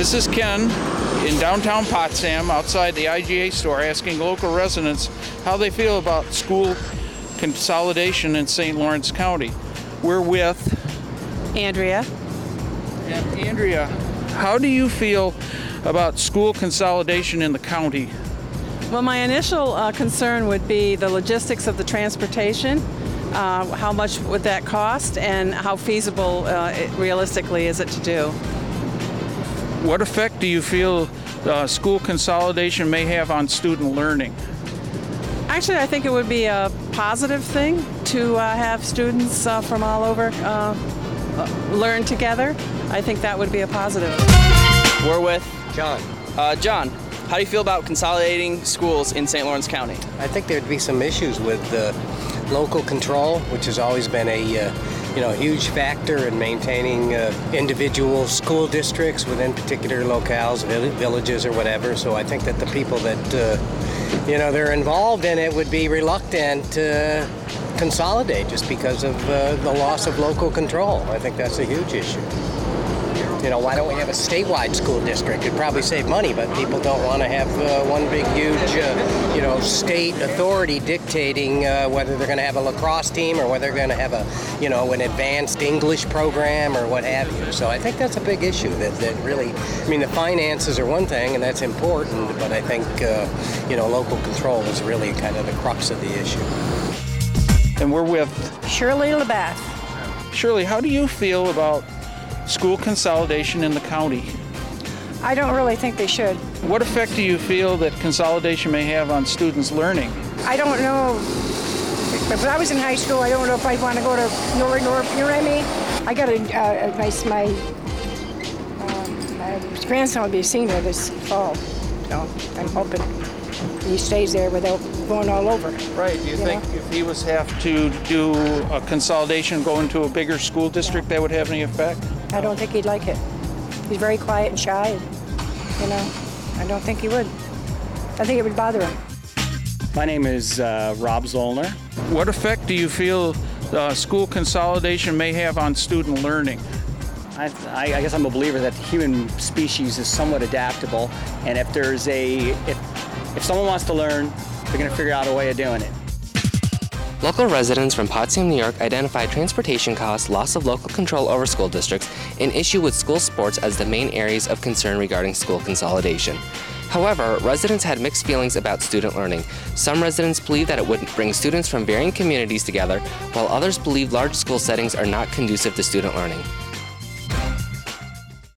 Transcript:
This is Ken in downtown Potsdam outside the IGA store asking local residents how they feel about school consolidation in St. Lawrence County. We're with Andrea. And Andrea, how do you feel about school consolidation in the county? Well, my initial concern would be the logistics of the transportation. How much would that cost, and how feasible realistically is it to do? What effect do you feel school consolidation may have on student learning? Actually, I think it would be a positive thing to have students from all over learn together. I think that would be a positive. We're with John. John, how do you feel about consolidating schools in St. Lawrence County? I think there'd be some issues with local control, which has always been a huge factor in maintaining individual school districts within particular locales, villages or whatever. So I think that the people that they're involved in it would be reluctant to consolidate just because of the loss of local control. I think that's a huge issue. Why don't we have a statewide school district? It'd probably save money, but people don't want to have one big, huge, state authority dictating whether they're going to have a lacrosse team or whether they're going to have an advanced English program or what have you. So I think that's a big issue that really, the finances are one thing, and that's important, but I think, local control is really kind of the crux of the issue. And we're with Shirley LaBath. Shirley, how do you feel about school consolidation in the county? I don't really think they should. What effect do you feel that consolidation may have on students' learning? I don't know. When I was in high school, I don't know if I'd want to go to North, you know what I mean? I got my grandson will be a senior this fall, so I'm hoping he stays there without going all over. Right. Do you think if he was have to do a consolidation, go into a bigger school district, that would have any effect? I don't think he'd like it. He's very quiet and shy, I don't think he would. I think it would bother him. My name is Rob Zollner. What effect do you feel school consolidation may have on student learning? I guess I'm a believer that the human species is somewhat adaptable, and if someone wants to learn, they're going to figure out a way of doing it. Local residents from Potsdam, New York identified transportation costs, loss of local control over school districts, and issue with school sports as the main areas of concern regarding school consolidation. However, residents had mixed feelings about student learning. Some residents believe that it would bring students from varying communities together, while others believe large school settings are not conducive to student learning.